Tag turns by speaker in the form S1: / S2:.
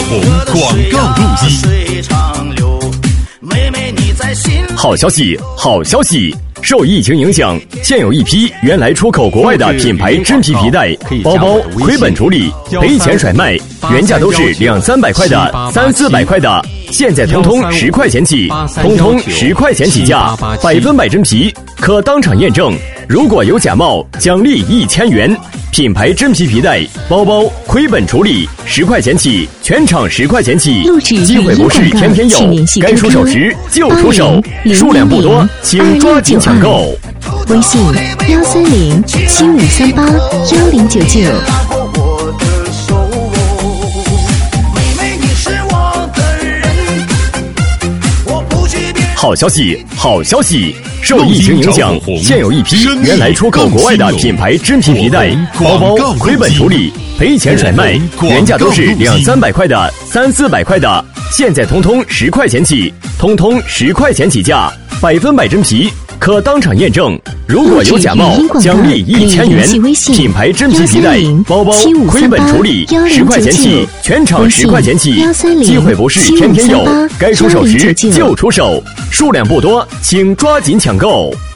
S1: 红广告录音。
S2: 好消息，好消息！受疫情影响，现有一批原来出口国外的品牌真皮皮带、包包亏本处理、赔钱甩卖，原价都是200-300块的、300-400块的，现在通通10块钱起，通通10块钱起价，100%真皮，可当场验证。如果有假冒，奖励1000元。品牌真皮皮带、包包亏本处理，10块钱起，全场10块钱起。机会不是天天有，该出手时就出手，数量不多，请抓紧抢购。
S3: 微信13075381099。
S2: 好消息，好消息！受疫情影响，现有一批原来出口国外的品牌真皮皮带、包包亏本处理、赔钱甩卖，原价都是200-300块的、300-400块的，现在通通10块钱起，通通10块钱起价，100%真皮，可当场验证。如果有假冒，奖励1000元。品牌真皮皮带、包包亏本处理，10块钱起，全场10块钱起。机会不是天天有，该出手时就出手，数量不多，请抓紧抢购。